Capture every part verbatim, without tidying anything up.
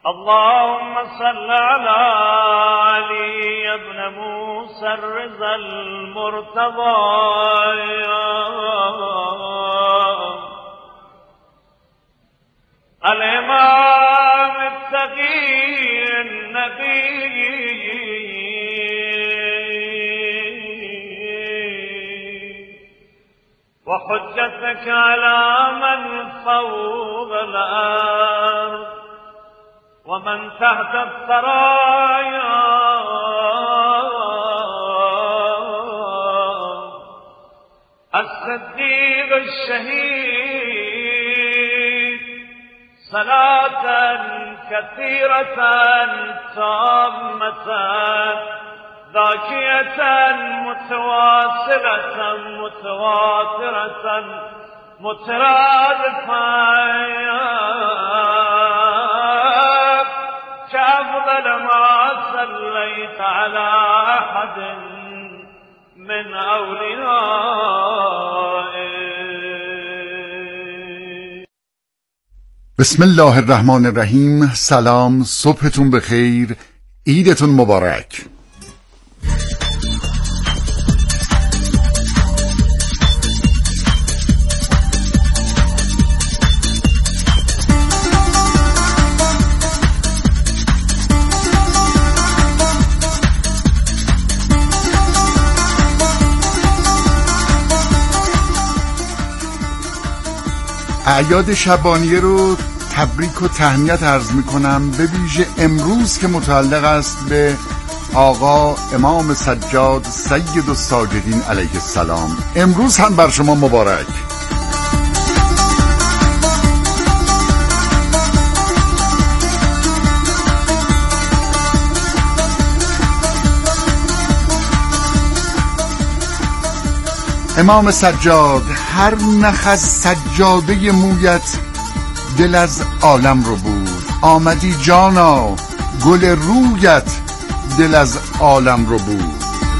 اللهم صل على علي بن موسى الرضا المرتضى الإمام التقي النبي وحجتك على من فوق الأرض ومن تحت الثرايا الصديق الشهيد صلاة كثيرة تامة ذاكية متواصلة متواترة مترادفة كأفضل ما صليت على أحد من أوليائك. بسم الله الرحمن الرحیم. سلام، صبحتون بخیر، عیدتون مبارک. اعیاد شبانیه رو تبریک و تهنیت عرض میکنم، به ویژه امروز که متعلق است به آقا امام سجاد سید الساجدین علیه السلام. امروز هم بر شما مبارک. امام سجاد، هر نخ از سجاده مویت دل از عالم رو بود. آمدی جانا گل رویت دل از عالم رو بود.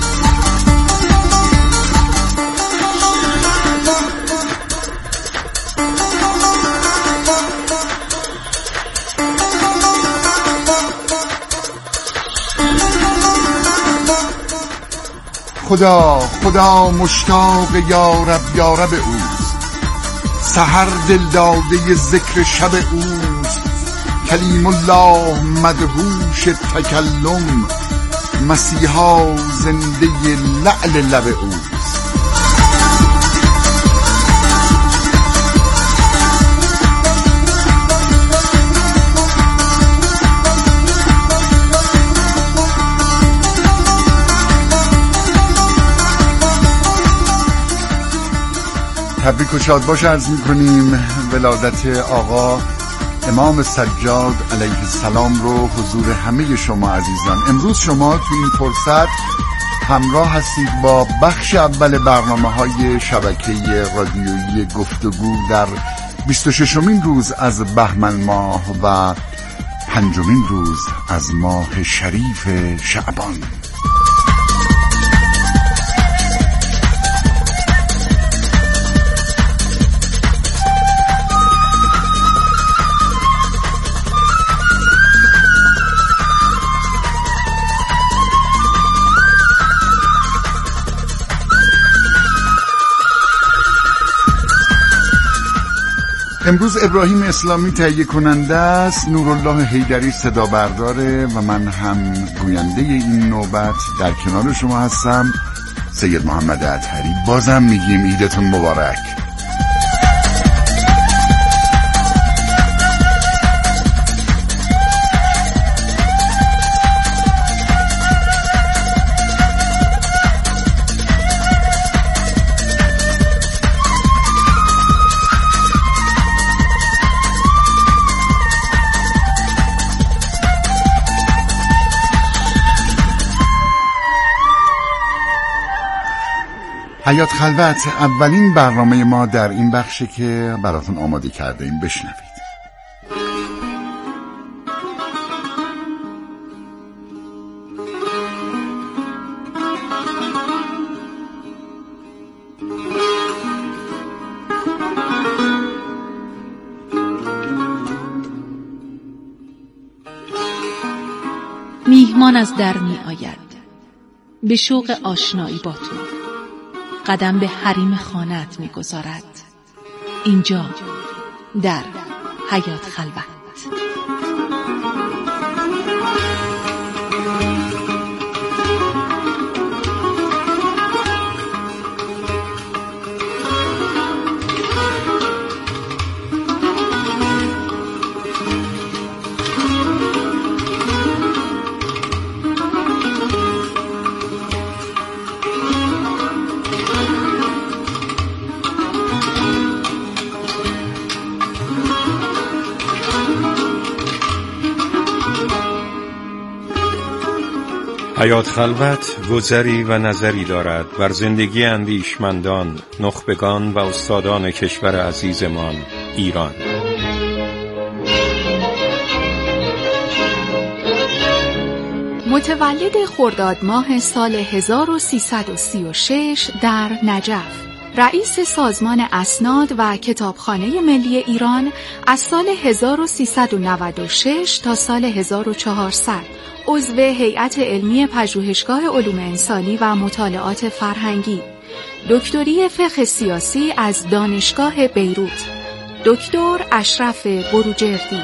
خدا خدا مشتاق یارب یارب اوست، سحر دل داده ذکر شب اوست. کلیم الله مدهوش تکلم، مسیحا زنده لعل لب اوست. تبریک و شادباش عرض میکنیم. ولادت آقا امام سجاد علیه السلام رو حضور همه شما عزیزان. امروز شما تو این فرصت همراه هستید با بخش اول برنامه های شبکه رادیویی گفتگو در بیست و ششمین روز از بهمن ماه و پنجمین روز از ماه شریف شعبان. امروز ابراهیم اسلامی تهیه کننده است، نورالله حیدری صدا برداره و من هم گوینده این نوبت در کنار شما هستم. سید محمد اطهری. بازم میگیم عیدتون مبارک. حیات خلوت، اولین برنامه ما در این بخشه که براتون آماده کرده ایم. بشنوید. میهمان از در می آید، به شوق آشنایی با تو قدم به حریم خانه‌ات می گذارد. اینجا در حیات خلوت. حیات خلوت گذری و نظری دارد بر زندگی اندیشمندان، نخبگان و استادان کشور عزیزمان ایران. متولد خرداد ماه سال هزار و سیصد و سی و شش در نجف، رئیس سازمان اسناد و کتابخانه ملی ایران از سال هزار و سیصد و نود و شش تا سال هزار و چهارصد، عضو هیئت علمی پژوهشگاه علوم انسانی و مطالعات فرهنگی، دکتری فقه سیاسی از دانشگاه بیروت، دکتر اشرف بروجردی.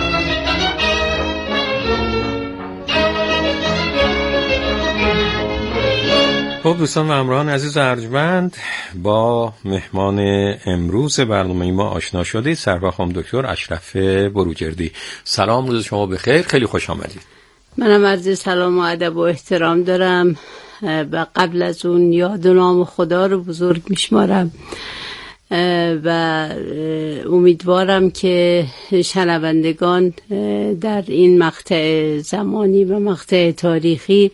خب دوستان و همراهان عزیز و ارجمند، با مهمان امروز برنامه ما آشنا شدید. سرکار دکتر اشرف بروجردی. سلام، روز شما بخیر، خیلی خوش آمدید. منم عرض سلام و ادب و احترام دارم و قبل از اون یاد و نام خدا رو بزرگ میشمارم و امیدوارم که شنوندگان در این مقطع زمانی و مقطع تاریخی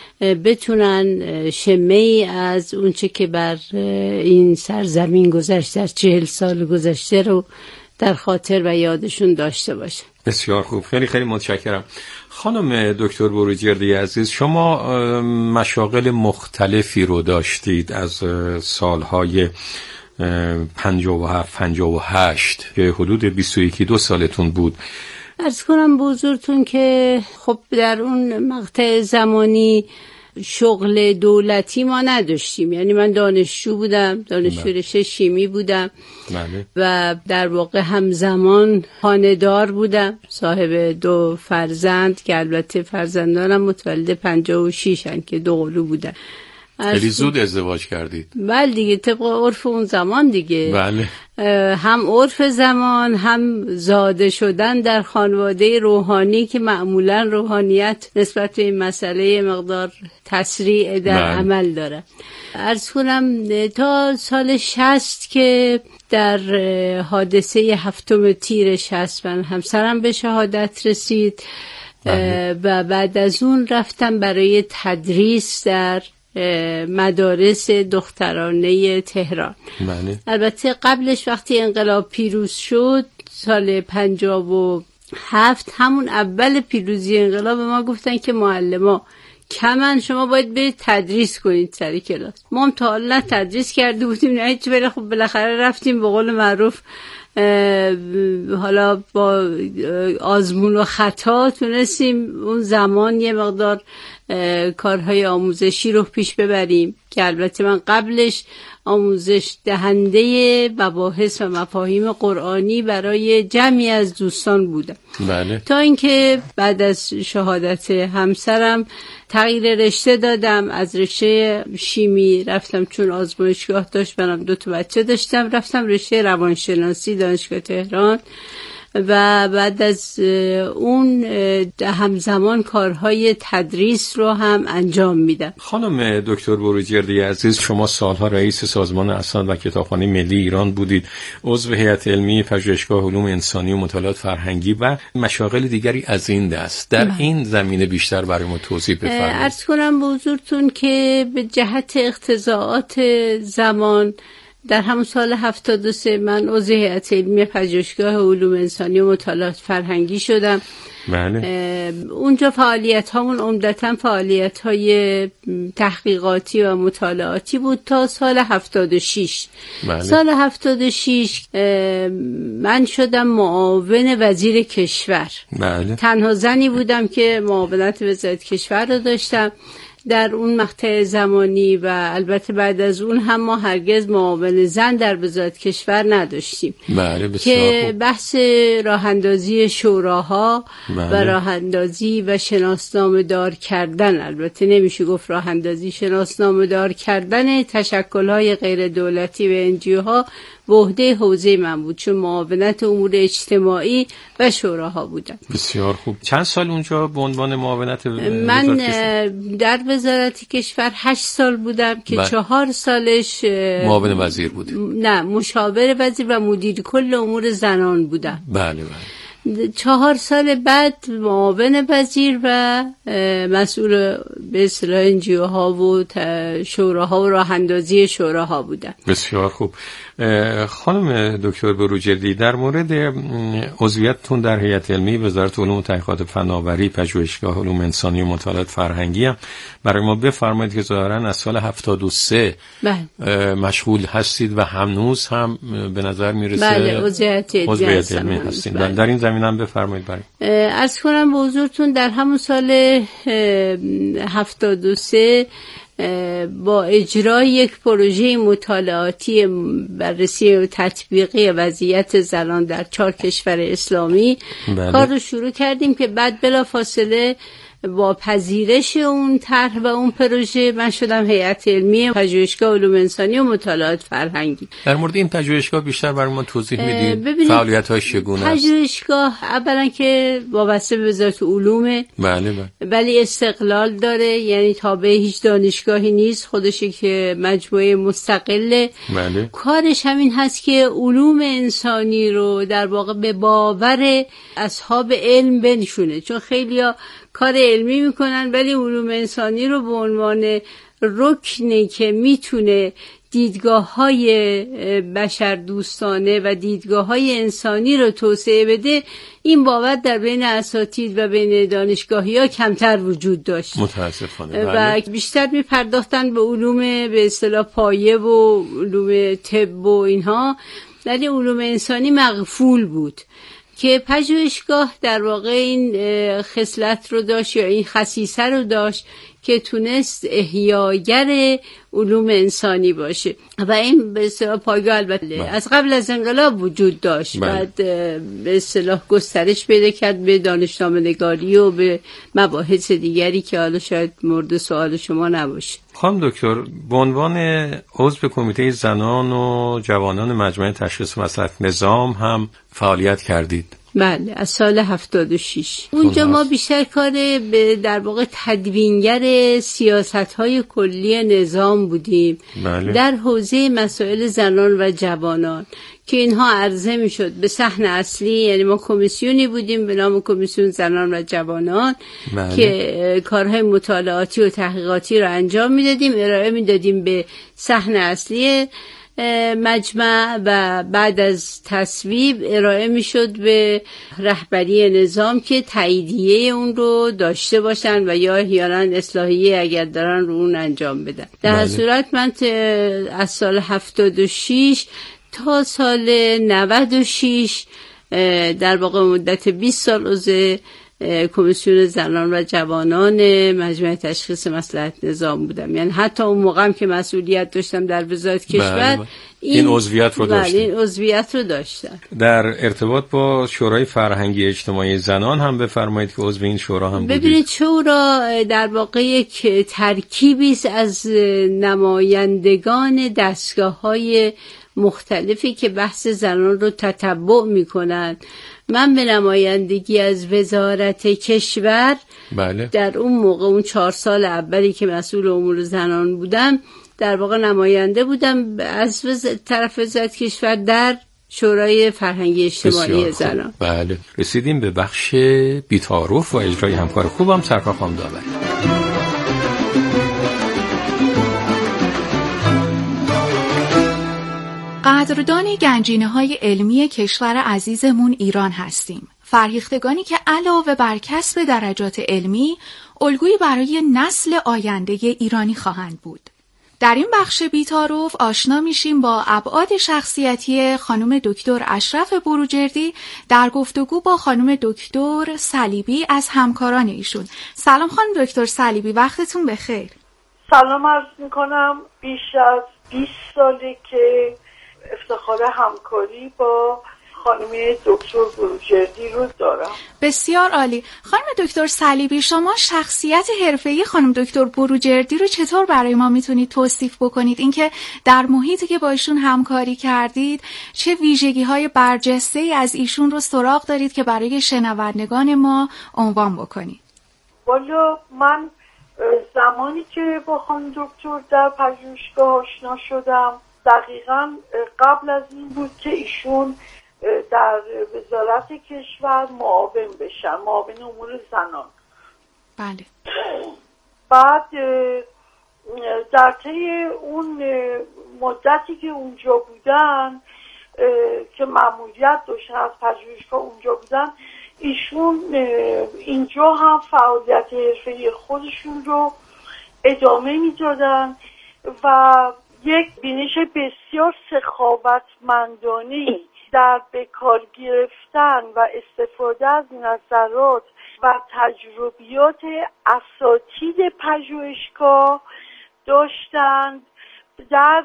بتونن شمه‌ای از اونچه که بر این سرزمین گذشته، در چهل سال گذشته رو در خاطر و یادشون داشته باشه. بسیار خوب، خیلی خیلی متشکرم. خانم دکتر بروجردی عزیز، شما مشاغل مختلفی رو داشتید از سالهای پنجاه و هفت پنجاه و هشت که حدود بیست و یک دو سالتون بود. عرض کنم به حضورتون که خب در اون مقطع زمانی شغل دولتی ما نداشتیم، یعنی من دانشجو بودم، دانشجو رشته شیمی بودم بله. و در واقع همزمان خانه‌دار بودم، صاحب دو فرزند که البته فرزندانم متولد پنجاه و شش هن که دو قلو بودن. خیلی زود ازدواج کردید؟ بله دیگه، طبق عرف اون زمان دیگه. بله. هم عرف زمان، هم زاده شدن در خانواده روحانی که معمولا روحانیت نسبت به این مسئله مقدار تسریع در بله. عمل داره. عرض کنم تا سال شصت که در حادثه هفتم تیر شصت من همسرم به شهادت رسید بله. و بعد از اون رفتم برای تدریس در مدارس دخترانه تهران. بله. البته قبلش وقتی انقلاب پیروز شد سال پنجاه و هفت، همون اول پیروزی انقلاب ما گفتن که معلما کمن شما باید برید تدریس کنید سر کلاس. ما هم تا حالا تدریس کرده بودیم نه هیچ، ولی خب بالاخره رفتیم به قول معروف حالا با آزمون و خطا تونستیم اون زمان یه مقدار کارهای آموزشی رو پیش ببریم که البته من قبلش آموزش دهنده مباحث و مفاهیم قرآنی برای جمعی از دوستان بودم. بله. تا اینکه بعد از شهادت همسرم تغییر رشته دادم، از رشته شیمی رفتم چون آزمایشگاه داشت، منم دو تا بچه داشتم، رفتم رشته روانشناسی دانشگاه تهران و بعد از اون همزمان کارهای تدریس رو هم انجام میدم. خانم دکتر بروجردی عزیز، شما سالها رئیس سازمان اسناد و کتابخانه ملی ایران بودید، عضو هیئت علمی پژوهشگاه علوم انسانی و مطالعات فرهنگی و مشاغل دیگری از این دست. در من. این زمینه بیشتر برای ما توضیح بفرمایید. عرض کنم به حضورتون که به جهت اقتضاعات زمان در همون سال هفتاد و سه من عضو هیئت علمی پژوهشگاه علوم انسانی و مطالعات فرهنگی شدم. بله. اونجا فعالیت هامون عمدتاً فعالیت های تحقیقاتی و مطالعاتی بود تا سال هفتاد و شش. بله. سال هفتاد و شش من شدم معاون وزیر کشور. بله. تنها زنی بودم که معاونت وزارت کشور رو داشتم در اون مقطع زمانی و البته بعد از اون هم ما هرگز معاون زن در وزارت کشور نداشتیم. بله بسیار که خوب. بحث راه اندازی شوراها بله. و راه اندازی و شناسنامه دار کردن، البته نمیشه گفت راه اندازی، شناسنامه دار کردن تشکل‌های غیر دولتی و انجیوها به عهده حوزه من بود، چون معاونت امور اجتماعی و شوراها بودم. بسیار خوب. چند سال اونجا به عنوان معاونت من در وزارت کشور هشت سال بودم که بله. چهار سالش معاون وزیر بود. نه، مشاور وزیر و مدیر کل امور زنان بودم. بله بله. چهار سال بعد معاون وزیر و مسئول به اصطلاح انجیوها و شوراها و راه اندازی شوراها بودم. بسیار خوب. خانم دکتر بروجردی، در مورد عضویتتون در هیئت علمی وزارت علوم و تحقیقات فناوری پژوهشگاه علوم انسانی و مطالعات فرهنگی هم برای ما بفرمایید که ظاهرا از سال هفتاد و سه بله. مشغول هستید و هنوز هم به نظر میرسه بله عضویت علمی هستید. بله. در این زمینه هم بفرمایید. برای عرض کنم به حضورتون در همون سال هفتاد و سه با اجرای یک پروژه مطالعاتی بررسی و تطبیقی وضعیت زنان در چهار کشور اسلامی بله. کار رو شروع کردیم که بعد بلافاصله با پذیرش اون طرح و اون پروژه من شدم هیئت علمی پژوهشگاه علوم انسانی و مطالعات فرهنگی. در مورد این پژوهشگاه بیشتر برای ما توضیح میدید؟ فعالیت‌هاش چگونه است؟ پژوهشگاه اولا که وابسته به وزارت علومه. بله بله. ولی استقلال داره، یعنی تابع هیچ دانشگاهی نیست، خودشه که مجموعه مستقله. بله. کارش همین هست که علوم انسانی رو در واقع به باور اصحاب علم بنشونه، چون خیلیا کار علمی میکنن ولی علوم انسانی رو به عنوان رکنی که میتونه دیدگاه‌های بشر دوستانه و دیدگاه‌های انسانی رو توسعه بده، این باور در بین اساتید و بین دانشگاهی‌ها کمتر وجود داشت متاسفانه. و بیشتر میپرداختن به علوم به اصطلاح پایه و علوم طب و اینها، ولی علوم انسانی مغفول بود که پژوهشگاه در واقع این خصلت رو داشت یا این خصیصه رو داشت که تونست احیاگر علوم انسانی باشه و این به اصطلاح پایگاه البته بله. از قبل از انقلاب وجود داشت بله. بعد به اصطلاح گسترش پیدا کرد به دانشنامه نگاری و به مباحث دیگری که حالا شاید مورد سوال شما نباشه. خانم دکتر، به عنوان عضو کمیته زنان و جوانان مجمع تشخیص مسئله نظام هم فعالیت کردید؟ بله، از سال هفتاد و شش. اونجا ما بیشتر کار به در واقع تدوینگر سیاست‌های کلی نظام بودیم بله. در حوزه مسائل زنان و جوانان که اینها عرضه میشد به صحن اصلی، یعنی ما کمیسیونی بودیم به نام کمیسیون زنان و جوانان بله. که کارهای مطالعاتی و تحقیقاتی رو انجام میدادیم، ارائه میدادیم به صحن اصلی مجمع و بعد از تصویب ارائه میشد به رهبری نظام که تاییدیه اون رو داشته باشن و یا احیانا اصلاحیه اگر دارن رو اون انجام بدن. در بله. صورت من از سال هفتاد و شش تا سال نود و شش در واقع مدت بیست سال عضو کمیسیون زنان و جوانان مجمع تشخیص مصلحت نظام بودم، یعنی حتی اون موقعم که مسئولیت داشتم در وزارت کشور بله. این عضویت رو داشتم. این عضویت رو داشتم. در ارتباط با شورای فرهنگی اجتماعی زنان هم بفرمایید که عضو این شورا هم بودید. ببینید شورا در واقع یک ترکیبی است از نمایندگان دستگاه‌های مختلفی که بحث زنان رو تتبع میکنن. من به نمایندگی از وزارت کشور بله. در اون موقع اون چهار سال اولی که مسئول امور زنان بودم در واقع نماینده بودم از وز... طرف وزارت کشور در شورای فرهنگی اجتماعی زنان. بله، رسیدیم به بخش بی‌تعارف و اجرای همکار خوبم. سرکار خانم داوری. قدردان گنجینه‌های علمی کشور عزیزمون ایران هستیم. فرهیختگانی که علاوه بر کسب درجات علمی، الگویی برای نسل آینده ایرانی خواهند بود. در این بخش بی‌تعارف آشنا میشیم با ابعاد شخصیتی خانم دکتر اشرف بروجردی در گفتگو با خانم دکتر صلیبی از همکاران ایشون. سلام خانم دکتر صلیبی، وقتتون بخیر. سلام عرض میکنم. بیش از بیست ساله که افتخار همکاری با خانم دکتر بروجردی رو دارم. بسیار عالی. خانم دکتر صلیبی، شما شخصیت حرفه‌ای خانم دکتر بروجردی رو چطور برای ما میتونید توصیف بکنید؟ اینکه در محیطی که با ایشون همکاری کردید چه ویژگی‌های برجسته‌ای از ایشون رو سراغ دارید که برای شنوندگان ما عنوان بکنید؟ والا من زمانی که با خانم دکتر در پژوهشگاه آشنا شدم دقیقاً قبل از این بود که ایشون در وزارت کشور معاون بشن، معاون امور زنان. بله. بعد در طی اون مدتی که اونجا بودن که مأموریت داشتن از پژوهشگاه اونجا بودن، ایشون اینجا هم فعالیت حرفه‌ای خودشون رو ادامه میدادن و یک بینش بسیار سخاوتمندانه در بکار گرفتن و استفاده از نظرات و تجربیات اساتید پژوهشگاه داشتند در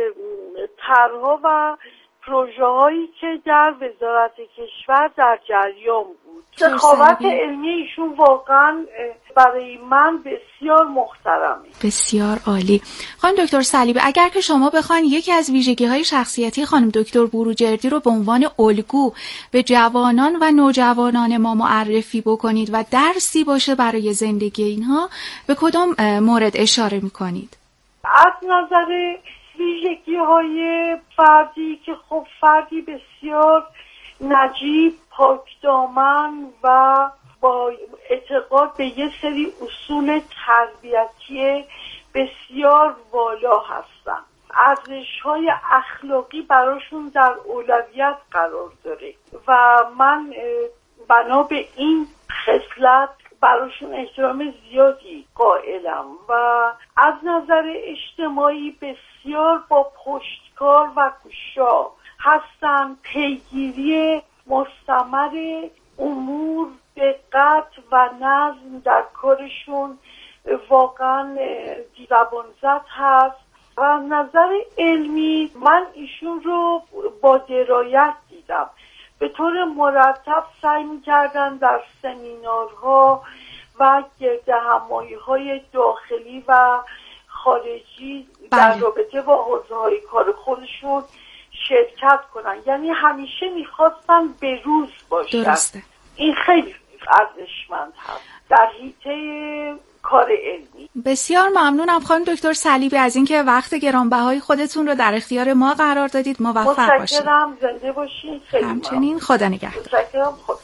طرح‌ها و پروژه هایی که در وزارت کشور در جریان بود. سخاوت علمی ایشون واقعا برای من بسیار محترمه. بسیار عالی. خانم دکتر صلیبی، اگر که شما بخواین یکی از ویژگی‌های شخصیتی خانم دکتر بروجردی رو به عنوان الگو به جوانان و نوجوانان ما معرفی بکنید و درسی باشه برای زندگی اینها، به کدام مورد اشاره می‌کنید؟ از نظر ویژگی های فردی که خب فردی بسیار نجیب، پاکدامن و با اعتقاد به یه سری اصول تربیتی بسیار والا هستن. ارزش‌های اخلاقی براشون در اولویت قرار داره و من بنا به این خصلت براشون احترام زیادی قائلم و از نظر اجتماعی بسیار با پشتکار و کوشا هستن. پیگیری مستمر امور، دقت و نظم در کارشون واقعا زبانزد هست. و از نظر علمی من ایشون رو با درایت دیدم. به طور مرتب سعی می‌کردن در سمینارها و گردهمایی‌های داخلی و خارجی در بله. رابطه با حوزه‌های کار خودشون شرکت کنن، یعنی همیشه می‌خواستن به روز باشن. درسته. این خیلی ارزشمند هست در حیطه کار علمی. بسیار ممنونم خانم دکتر صلیبی از اینکه وقت گرانبهای خودتون رو در اختیار ما قرار دادید. موفق باشید. متشکرم. زنده باشید. همچنین خدا نگهدار. متشکرم. خدا.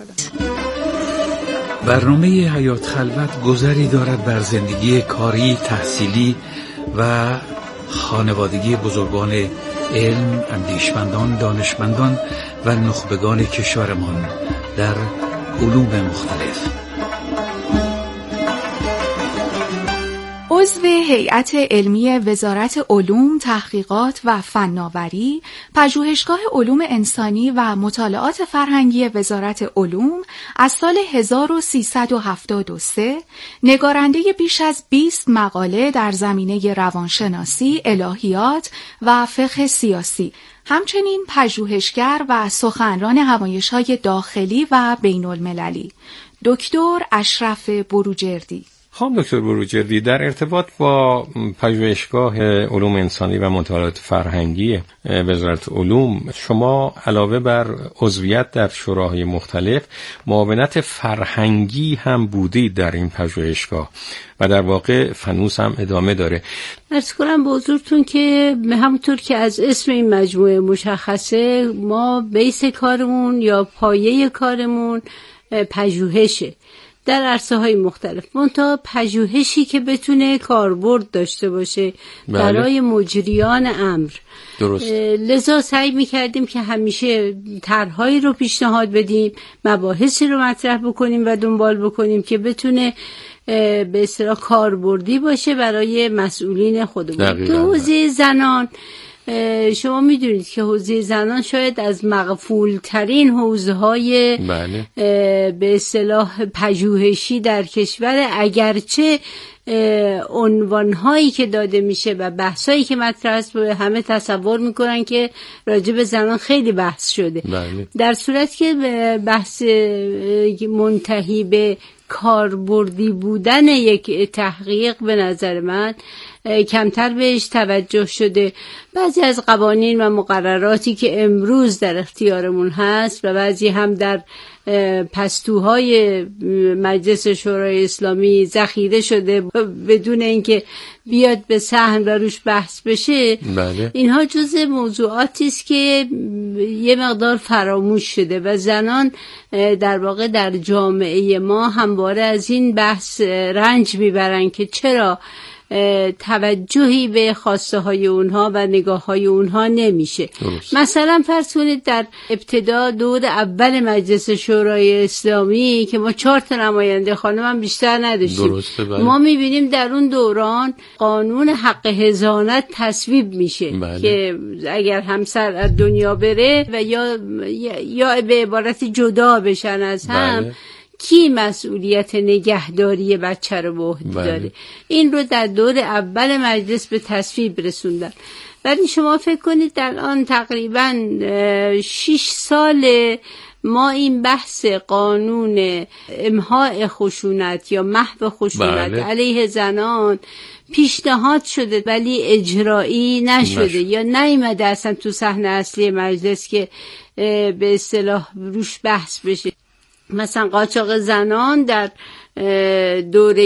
برنامه حیات خلوت گذری دارد بر زندگی کاری، تحصیلی و خانوادگی بزرگان علم، اندیشمندان، دانشمندان و نخبگان کشورمان در علوم مختلف. عضو هیئت علمی وزارت علوم، تحقیقات و فناوری، پژوهشگاه علوم انسانی و مطالعات فرهنگی وزارت علوم از سال هزار و سیصد و هفتاد و سه، نگارنده بیش از بیست مقاله در زمینه روانشناسی، الهیات و فقه سیاسی، همچنین پژوهشگر و سخنران همایش‌های داخلی و بین المللی. دکتر اشرف بروجردی. خانم دکتر بروجردی، در ارتباط با پژوهشگاه علوم انسانی و مطالعات فرهنگی وزارت علوم، شما علاوه بر عضویت در شوراهای مختلف معاونت فرهنگی هم بودید در این پژوهشگاه و در واقع فنوس هم ادامه داره. عرض کنم به حضورتون که همونطور که از اسم این مجموعه مشخصه، ما بیس کارمون یا پایه کارمون پژوهشه در عرصه های مختلف، منتها پژوهشی که بتونه کاربرد داشته باشه بله. برای مجریان امر. درست. لذا سعی می‌کردیم که همیشه طرح‌هایی رو پیشنهاد بدیم، مباحثی رو مطرح بکنیم و دنبال بکنیم که بتونه به اصطلاح کاربردی باشه برای مسئولین خودمون. تو حوزه زنان شما میدونید که حوزه زنان شاید از مغفول ترین حوزه های بله. به اصطلاح پژوهشی در کشور، اگرچه عنوان هایی که داده میشه و بحث هایی که مطرح است همه تصور میکنن که راجع به زنان خیلی بحث شده بله. در صورت که بحث منتهی به کاربردی بودن یک تحقیق به نظر من کمتر بهش توجه شده. بعضی از قوانین و مقرراتی که امروز در اختیارمون هست و بعضی هم در پستوهای مجلس شورای اسلامی ذخیره شده بدون اینکه بیاد به صحن و روش بحث بشه بله. اینها جزء موضوعاتی است که یه مقدار فراموش شده و زنان در واقع در جامعه ما همواره از این بحث رنج میبرن که چرا توجهی به خواسته های اونها و نگاه های اونها نمیشه. درست. مثلا فرض کنید در ابتدا دور اول مجلس شورای اسلامی که ما چهار تا نماینده خانم هم بیشتر نداشتیم. درسته بله. ما میبینیم در اون دوران قانون حق حضانت تصویب میشه بله. که اگر همسر از دنیا بره و یا یا به عبارت جدا بشن از هم بله. کی مسئولیت نگهداری بچه رو به عهده بله. داره؟ این رو در دور اول مجلس به تصویب رسوندن. ولی شما فکر کنید در آن تقریبا شش سال ما این بحث قانون امحاء خشونت یا محو خشونت بله. علیه زنان پیشنهاد شده ولی اجرایی نشده نشد. یا نیامده اصلا تو صحنه اصلی مجلس که به اصطلاح روش بحث بشه. مثلا قاچاق زنان در دوره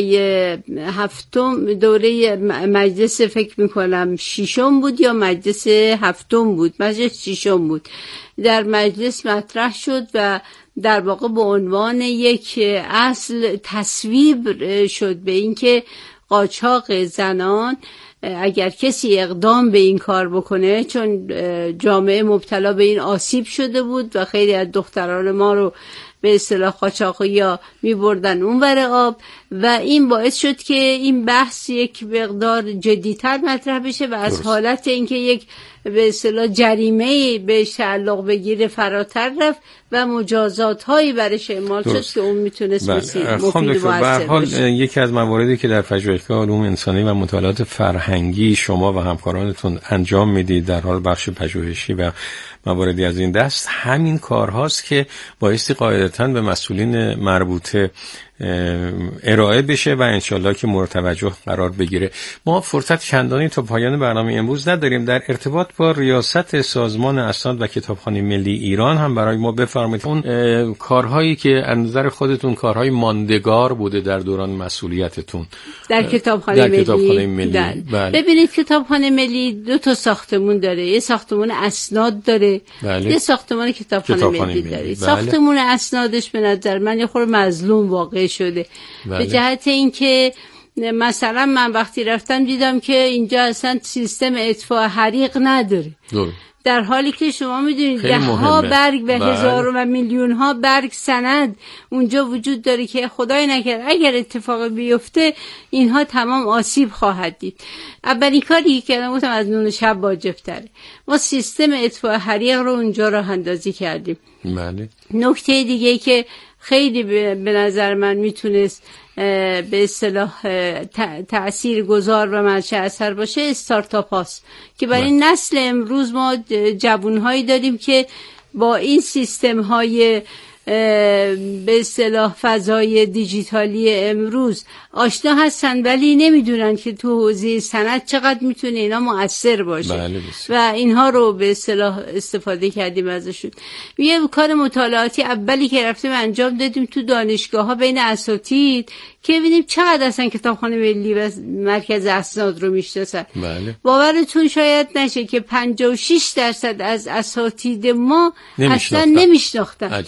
هفتم دوره مجلس فکر میکنم ششم بود یا مجلس هفتم بود، مجلس ششم بود، در مجلس مطرح شد و در واقع به عنوان یک اصل تصویب شد به اینکه قاچاق زنان اگر کسی اقدام به این کار بکنه، چون جامعه مبتلا به این آسیب شده بود و خیلی از دختران ما رو به اصطلاح قاچاقی‌ها می‌بردن اونور آب و این باعث شد که این بحث یک مقدار جدی‌تر مطرح بشه و از درست. حالت اینکه یک به اصطلاح جریمه‌ای بهش تعلق بگیره فراتر رفت و مجازات‌هایی برش اعمال شد که اون میتونست مفید و مؤثر باشه. یکی از مواردی که در پژوهشگاه علوم انسانی و مطالعات فرهنگی شما و همکارانتون انجام میدید در حال بخش پژوهشی و مواردی از این دست همین کارهاست که بایستی قاعدتاً به مسئولین مربوطه ارائه بشه و انشالله که مورد توجه قرار بگیره. ما فرصت چندانی تا پایان برنامه امروز نداریم. در ارتباط با ریاست سازمان اسناد و کتابخانه ملی ایران هم برای ما بفرمایید اون کارهایی که از نظر خودتون کارهای ماندگار بوده در دوران مسئولیتتون در کتابخانه ملی, کتابخانه ملی. بله. ببینید کتابخانه ملی دو تا ساختمون داره، یه ساختمون اسناد داره بله. یه ساختمان کتابخانه, کتابخانه ملی, ملی داره. بله. ساختمون اسنادش به نظر من یه خورده مظلوم واقع شده بله. به جهت اینکه مثلا من وقتی رفتم دیدم که اینجا اصلا سیستم اطفاء حریق نداره دور. در حالی که شما میدونید ده ها برگ و هزار و میلیون ها برگ سند اونجا وجود داره که خدای نکرد اگر اتفاق بیفته اینها تمام آسیب خواهد دید. اولین کاری که کردم گفتم از نون شب واجب تره، ما سیستم اطفاء حریق رو اونجا راه اندازی کردیم. بله. نکته دیگه که خیلی به نظر من میتونست به اصطلاح تأثیر گذار و منشأ اثر باشه استارتاپ هاست که برای این نسل امروز ما جوانهایی داریم که با این سیستم های به اصطلاح فضای دیجیتالی امروز آشنا هستن ولی نمیدونن که تو حوزه صنعت چقدر میتونه اینا مؤثر باشه. بله و اینها رو به اصطلاح استفاده کردیم ازشون. یه کار مطالعاتی اولی که رفتیم انجام دادیم تو دانشگاه ها بین اساتید که ببینیم چقدر اصلا کتابخانه ملی و مرکز اسناد رو میشناسن. بله. باورتون شاید نشه که پنجاه و شش درصد از اساتید ما نمیشناختن. اصلا نمیشناختن. نه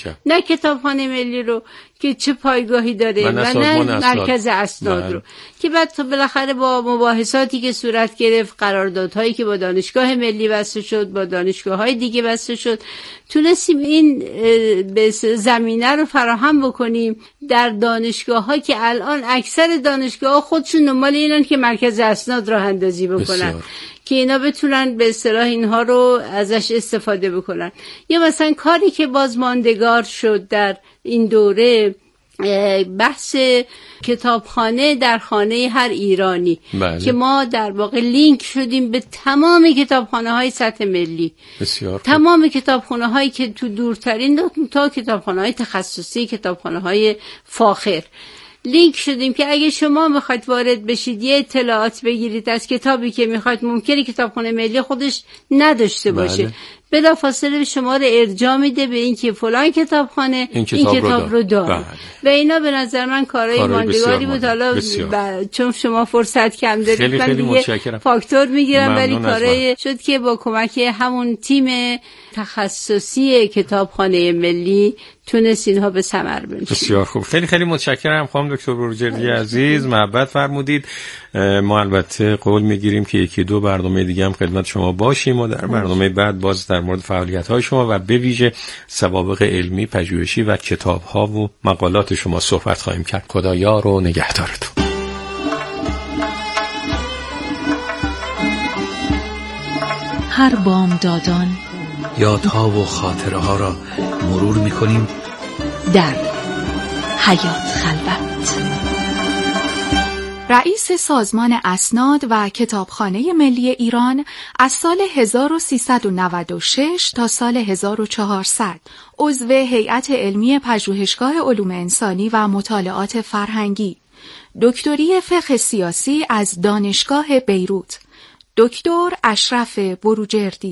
کتابخانه ملی رو که چه پایگاهی داره و نه, و نه مرکز اسناد بله. رو که بعد تا بالاخره با مباحثاتی که صورت گرفت، قراردادهایی که با دانشگاه ملی بسته شد، با دانشگاه‌های دیگه بسته شد، تونستیم این زمینه رو فراهم بکنیم در دانشگاه‌ها که الان اکثر دانشگاه‌ها خودشون دنبال اینن که مرکز اسناد راه اندازی بکنن بسیار. که اینا بتونن به اصطلاح اینها رو ازش استفاده بکنن. یا مثلا کاری که بازماندگار شد در این دوره، بحث کتابخانه در خانه هر ایرانی بله. که ما در واقع لینک شدیم به تمام کتابخانه های سطح ملی، بسیار تمام کتابخانه هایی که تو دورترین تا کتابخانه های تخصصی، کتابخانه های فاخر لینک شدیم که اگه شما میخواید وارد بشید یه اطلاعات بگیرید از کتابی که میخواید، ممکنه کتابخانه ملی خودش نداشته باشه بله. بلا فاصله شما رو ارجاع میده به این که فلان کتابخانه این کتاب, این کتاب رو داره بله. و اینا به نظر من کارهای ماندگاری بود. حالا ب... چون شما فرصت کم دارید خیلی من دیگه فاکتور میگیرم، ولی کارهای شد که با کمک همون تیم تخصصی کتابخانه ملی تونست اینها به ثمر برسونه. بسیار خوب، خیلی خیلی متشکرم خانم دکتر بروجردی عزیز، محبت فرمودید. ما البته قول میگیریم که یکی دو برنامه دیگه هم خدمت شما باشیم و در برنامه بعد باز در مورد فعالیت‌های شما و به ویژه سوابق علمی، پژوهشی و کتاب‌ها و مقالات شما صحبت خواهیم کرد. خدایا رو نگهدارتون. هر بامدادان یادها و خاطره ها را مرور می‌کنیم در حیات خلوت. رئیس سازمان اسناد و کتابخانه ملی ایران از سال هزار و سیصد و نود و شش تا سال هزار و چهارصد عضو هیئت علمی پژوهشگاه علوم انسانی و مطالعات فرهنگی، دکتری فقه سیاسی از دانشگاه بیروت، دکتر اشرف بروجردی.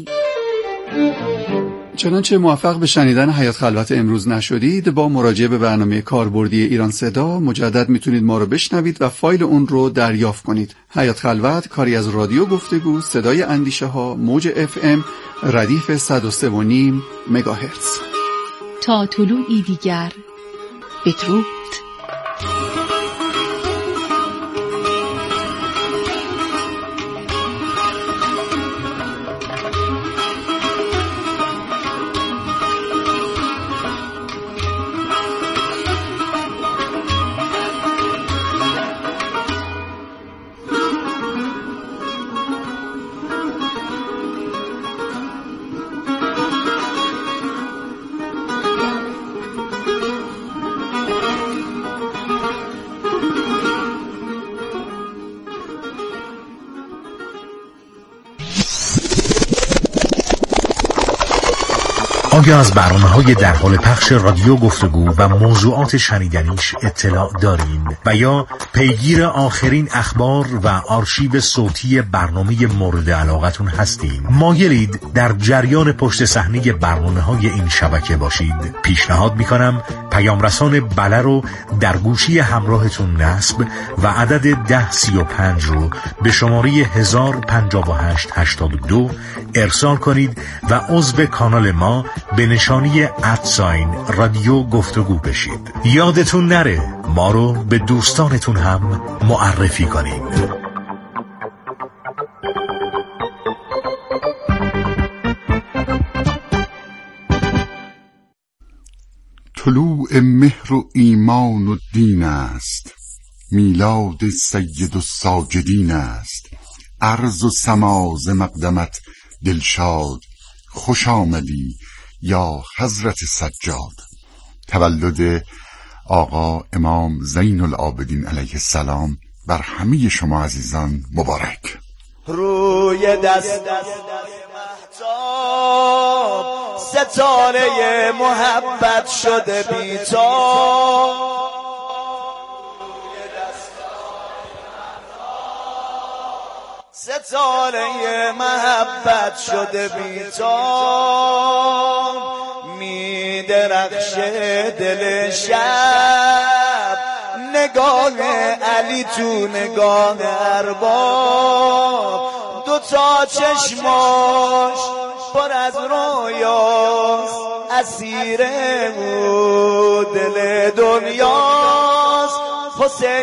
چنانچه موفق به شنیدن حیات خلوت امروز نشدید، با مراجعه به برنامه کاربردی ایران صدا مجدد میتونید ما رو بشنوید و فایل اون رو دریافت کنید. حیات خلوت کاری از رادیو گفتگو صدای اندیشه ها، موج اف ام ردیف صد و سه و نیم مگاهرتز. تا طلوعی دیگر بدرود. آیا از برنامه‌های در حال پخش رادیو گفتگو و موضوعات شنیدنیش اطلاع دارین و یا پیگیر آخرین اخبار و آرشیو صوتی برنامه مورد علاقتون هستین؟ مایلید در جریان پشت صحنه برنامه‌های این شبکه باشید؟ پیشنهاد می‌کنم پیام رسان بله رو در گوشی همراهتون نصب و عدد ده سی و پنج رو به شماره هزار و پنجاه و هشت هشتاد و دو ارسال کنید و عضو کانال ما به نشانی ادساین رادیو گفتگو بشید. یادتون نره ما رو به دوستانتون هم معرفی کنید. طلوع مهر و ایمان و دین است، میلاد سید الساجدین است. عرض و سما ز مقدمت دلشاد، خوش آمدی یا حضرت سجاد. تولد آقا امام زین العابدین علیه السلام بر همه شما عزیزان مبارک. روی دست مهتاب ستاره محبت شده بی‌تاب، ستاره محبت شده بی‌تاب، می درخشه دل شب، نگاه علی تو نگاه ارباب، دو تا چشماش پر از رویاست، اسیر او دل دنیاست. حسین